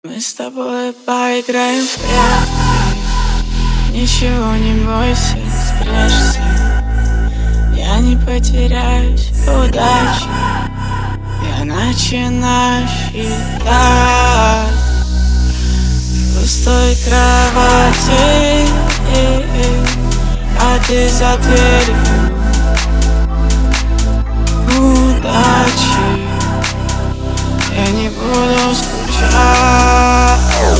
Мы с тобой поиграем в прятки. Ничего не бойся, спрячься. Я не потеряюсь, удачи. Я начинаю считать в пустой кровати, а ты за дверью. Удачи, я не буду скучать.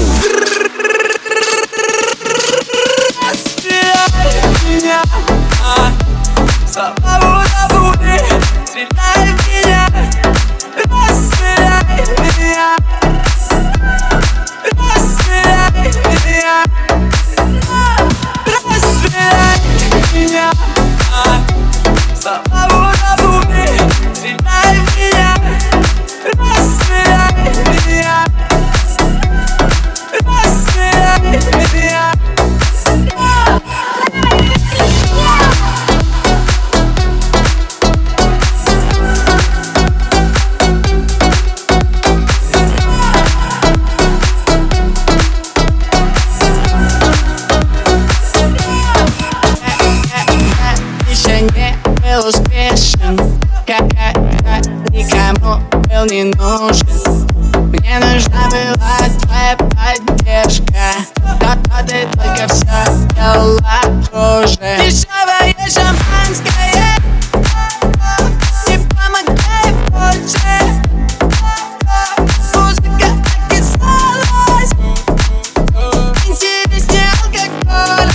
Стреляй в меня, слова забуди. Стреляй в меня, расстреляй меня, расстреляй меня, расстреляй меня, слова забуди. Стреляй в меня, расстреляй меня, расстреляй меня. Еще не был успешен, когда никому был не нужен. Мне нужна была твоя поддержка, но ты только все делала хуже. Дешевое шампанское не помогает больше. Музыка окислалась, интереснее алкоголь.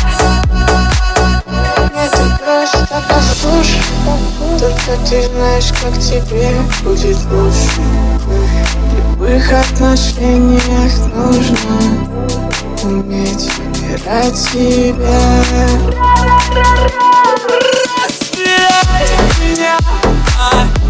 Это просто послушай, только ты знаешь, как тебе будет лучше. В любых отношениях нужно уметь выбирать себя. Расстреляй меня,